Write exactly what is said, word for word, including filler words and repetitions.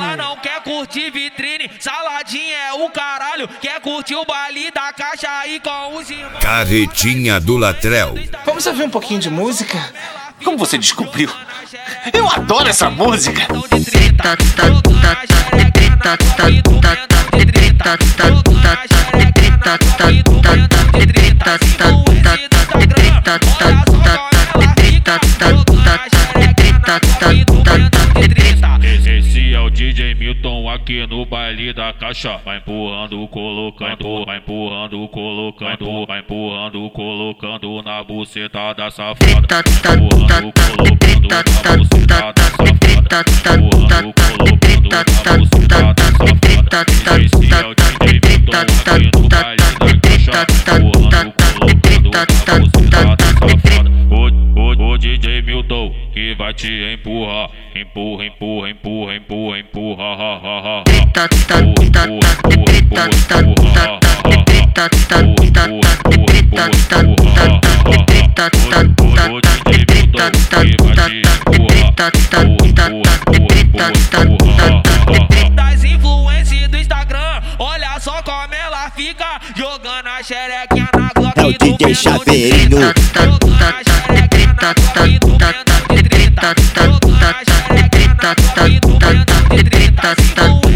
Ela não quer curtir vitrine, saladinha é o caralho. Quer curtir o baile da caixa aí com os irmãos. Carretinha do Latrell. Vamos ouvir um pouquinho de música? Como você descobriu? Eu adoro essa música! Esse é o D J Milton aqui no baile da caixa. Vai empurrando, colocando, vai empurrando, colocando, vai empurrando, colocando na buceta da safada. Vai empurrando, colocando na buceta da safada. Empurrando, colocando na buceta da safada. Esse é o D J Milton aqui no baile da caixa. Empurrando, colocando na buceta da safada. O, o D J Milton que vai te empurrar, empurra, empurra, empurra, empurra, empurra, ha, ha, ha, ha. Empurra, empurra, empurra, empurra, empurra, ha, ha, ha. Empurra, empurra, empurra, empurra, ha, ha, ha. O D J Milton que vai te empurrar, empurra, empurra, empurra, empurra, ha, ha, ha. Das influências do Instagram, olha só como ela fica jogando a xerequinha na Glock. É o D J Chaveirinho. Jogando a xerequinha na Glock do Menor de treta. Jogando a xerequinha na Glock do Menor de treta.